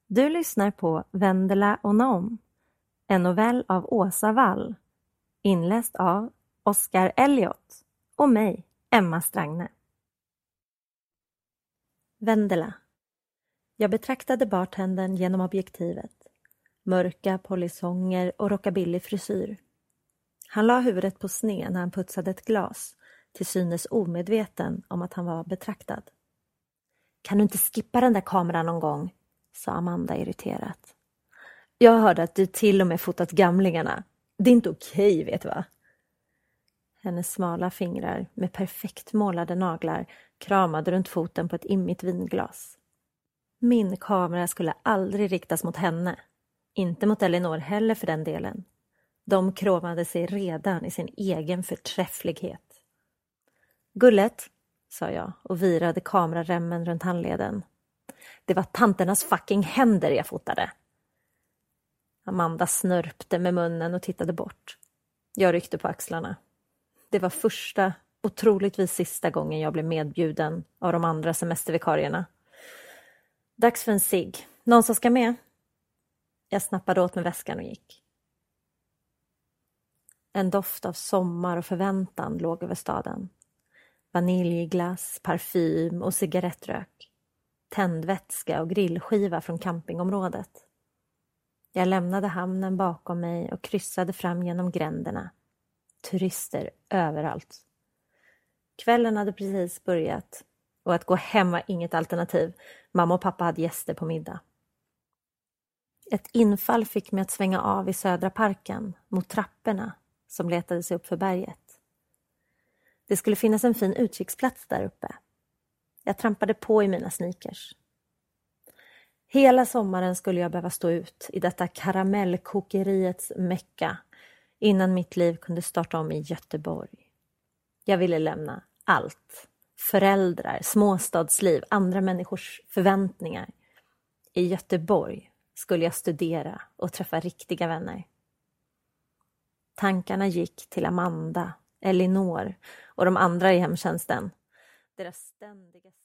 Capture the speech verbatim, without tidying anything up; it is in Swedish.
Du lyssnar på Vendela och Naum, en novell av Åsa Wall, inläst av Oscar Elliot och mig, Emma Strangne. Vendela. Jag betraktade bartendern genom objektivet. Mörka polisonger och rockabilly-frisyr. Han la huvudet på sned när han putsade ett glas, till synes omedveten om att han var betraktad. Kan du inte skippa den där kameran någon gång? Sa Amanda irriterat. Jag hörde att du till och med fotat gamlingarna. Det är inte okej, vet du va? Hennes smala fingrar med perfekt målade naglar kramade runt foten på ett immigt vinglas. Min kamera skulle aldrig riktas mot henne. Inte mot Elinor heller för den delen. De kråmade sig redan i sin egen förträfflighet. Gullet, sa jag och virade kameraremmen runt handleden. Det var tanternas fucking händer jag fotade. Amanda snörpte med munnen och tittade bort. Jag ryckte på axlarna. Det var första och troligtvis sista gången jag blev medbjuden av de andra semestervikarierna. Dags för en cigg. Någon som ska med? Jag snappade åt med väskan och gick. En doft av sommar och förväntan låg över staden. Vaniljglass, parfym och cigarettrök. Tändvätska och grillskiva från campingområdet. Jag lämnade hamnen bakom mig och kryssade fram genom gränderna. Turister överallt. Kvällen hade precis börjat och att gå hem var inget alternativ. Mamma och pappa hade gäster på middag. Ett infall fick mig att svänga av i Södra parken mot trapporna som letade sig upp för berget. Det skulle finnas en fin utkiksplats där uppe. Jag trampade på i mina sneakers. Hela sommaren skulle jag behöva stå ut i detta karamellkokeriets mecka innan mitt liv kunde starta om i Göteborg. Jag ville lämna allt. Föräldrar, småstadsliv, andra människors förväntningar. I Göteborg skulle jag studera och träffa riktiga vänner. Tankarna gick till Amanda, Elinor och de andra i hemtjänsten. Deras ständiga